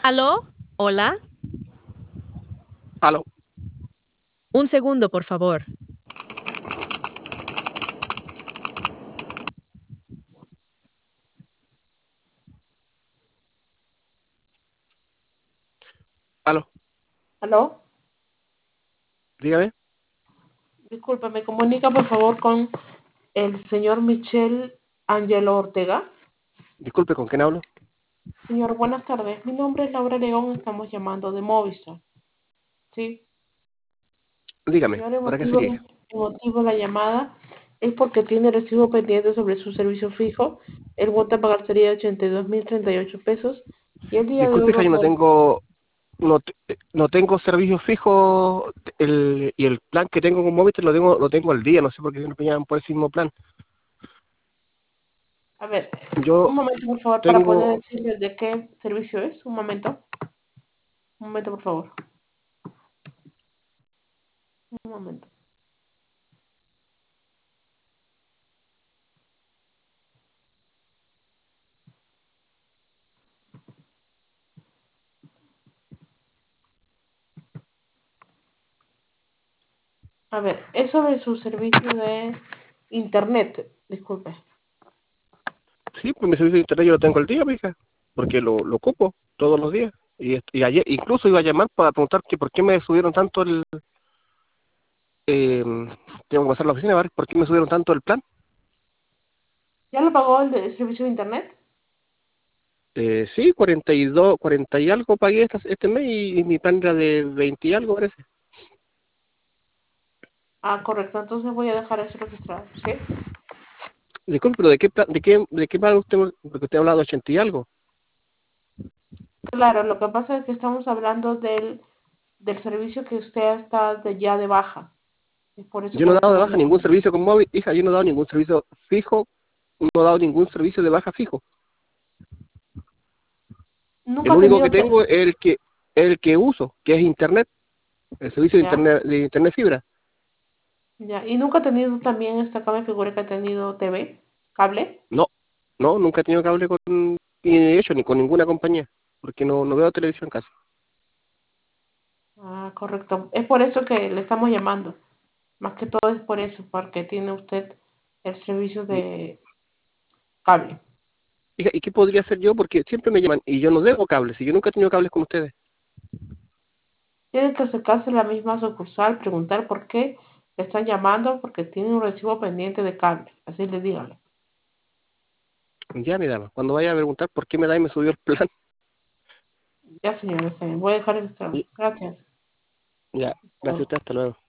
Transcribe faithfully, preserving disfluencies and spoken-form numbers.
¿Aló? ¿Hola? Aló, Un segundo, por favor. aló, ¿Aló? dígame. Disculpe, ¿me comunica por favor con el señor Michel Angelo Ortega? Disculpe, ¿con quién hablo? Señor, buenas tardes. Mi nombre es Laura León, estamos llamando de Movistar. Sí, Dígame, señor, el ¿para qué motivo, sería? el motivo de la llamada es porque tiene recibo pendiente sobre su servicio fijo. El cuota a pagar sería ochenta y dos mil treinta y ocho pesos y el día de hoy Disculpe, va hija, a yo no poder... tengo, no, te- no tengo servicio fijo el, y el plan que tengo con Movistar lo tengo, lo tengo al día, no sé por qué siempre me llaman por ese mismo plan. A ver, Yo un momento por favor para poder tengo, decirle de qué servicio es. Un momento, un momento por favor. Un momento. A ver, es sobre su servicio de internet. Disculpe. sí, pues mi servicio de internet yo lo tengo al día, pues, hija, porque lo, lo ocupo todos los días. Y, est- y ayer incluso iba a llamar para preguntar que por qué me subieron tanto el, eh, tengo que pasar a la oficina, a ver por qué me subieron tanto el plan. ¿Ya lo pagó el, de- el servicio de internet? Eh, sí, cuarenta y dos, cuarenta y algo pagué esta- este mes y, y mi plan era de veinte y algo, parece. Ah, correcto. Entonces voy a dejar eso registrado. ¿Sí? Disculpe, pero ¿de qué, plan- de qué, de qué plan usted, porque usted ha hablado de ochenta y algo? Claro, lo que pasa es que estamos hablando del, del servicio que usted está de- ya de baja. Es por eso Yo que no he le dado de estamos baja ningún llamando. servicio con móvil, hija, yo no he dado ningún servicio fijo, no he dado ningún servicio de baja fijo. El Nunca ha único que tenido... tengo te- es el que, el que uso, que es internet, el servicio de ya, internet, de internet fibra. ya. Y nunca ha tenido también esta acá me figura que ha tenido T V, cable. No, no, nunca he tenido cable con, ni de hecho, ni con ninguna compañía, porque no, no veo televisión casi. Ah, correcto. Es por eso que le estamos llamando. Más que todo es por eso, porque tiene usted el servicio Y, de cable. hija, ¿y qué podría hacer yo? Porque siempre me llaman y yo no debo cables, y yo nunca he tenido cables con ustedes. Tiene que acercarse a la misma sucursal, preguntar por qué le están llamando, porque tiene un recibo pendiente de cable. Así le dígale. Ya, mi dama, cuando vaya a preguntar por qué me da y me subió el plan, Ya, señor, está bien. Voy a dejar registrado. Gracias. ya, gracias a Por usted, hasta luego.